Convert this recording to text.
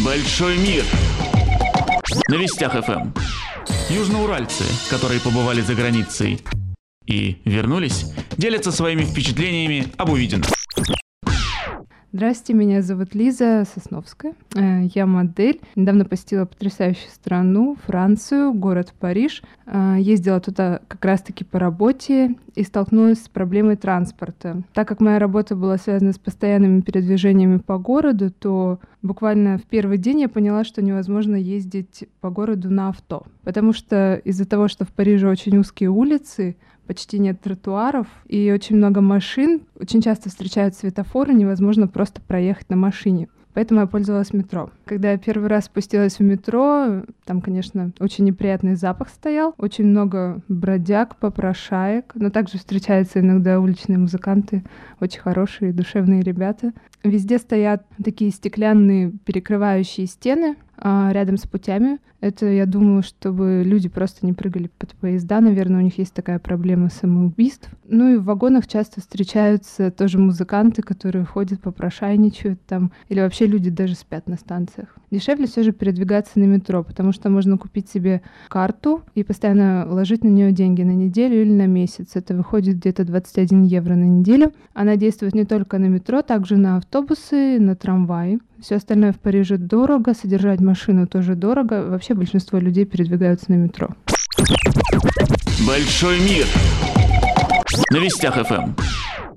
Большой мир. На Вестях ФМ. Южноуральцы, которые побывали за границей и вернулись, делятся своими впечатлениями об увиденном. Здравствуйте, меня зовут Лиза Сосновская. Я модель. Недавно посетила потрясающую страну, Францию, город Париж. Ездила туда как раз-таки по работе и столкнулась с проблемой транспорта. Так как моя работа была связана с постоянными передвижениями по городу, то буквально в первый день я поняла, что невозможно ездить по городу на авто. Потому что из-за того, что в Париже очень узкие улицы, почти нет тротуаров и очень много машин, очень часто встречают светофоры, невозможно просто проехать на машине. Поэтому я пользовалась метро. Когда я первый раз спустилась в метро, там, конечно, очень неприятный запах стоял, очень много бродяг, попрошаек, но также встречаются иногда уличные музыканты, очень хорошие, душевные ребята. Везде стоят такие стеклянные перекрывающие стены рядом с путями. Это, я думаю, чтобы люди просто не прыгали под поезда. Наверное, у них есть такая проблема самоубийств. Ну и в вагонах часто встречаются тоже музыканты, которые ходят, попрошайничают там. Или вообще люди даже спят на станциях. Дешевле все же передвигаться на метро, потому что можно купить себе карту и постоянно ложить на нее деньги на неделю или на месяц. Это выходит где-то 21 евро на неделю. Она действует не только на метро, также на автобусы, на трамваи. Все остальное в Париже дорого, содержать машину тоже дорого. Вообще большинство людей передвигаются на метро. Большой мир. На Вестях ФМ.